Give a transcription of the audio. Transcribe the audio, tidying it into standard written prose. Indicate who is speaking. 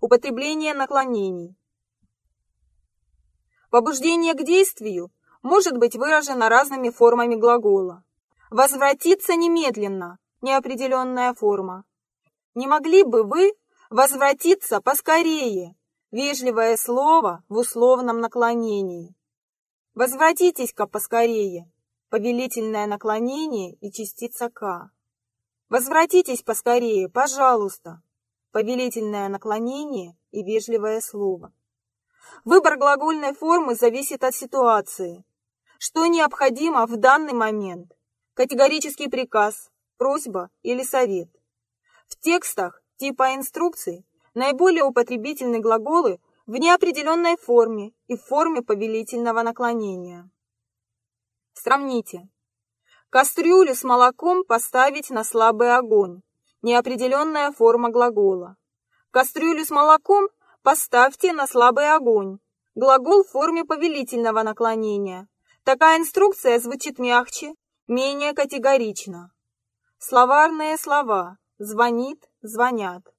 Speaker 1: Употребление наклонений. Побуждение к действию может быть выражено разными формами глагола. Возвратиться немедленно – неопределенная форма. Не могли бы вы возвратиться поскорее? Вежливое слово в условном наклонении. Возвратитесь-ка поскорее. Повелительное наклонение и частица «к». Возвратитесь поскорее, пожалуйста. Повелительное наклонение и вежливое слово. Выбор глагольной формы зависит от ситуации. Что необходимо в данный момент? Категорический приказ, просьба или совет. В текстах типа инструкций наиболее употребительны глаголы в неопределенной форме и в форме повелительного наклонения. Сравните. Кастрюлю с молоком поставить на слабый огонь. Неопределенная форма глагола. Кастрюлю с молоком поставьте на слабый огонь. Глагол в форме повелительного наклонения. Такая инструкция звучит мягче, менее категорично. Словарные слова. Звонит, звонят.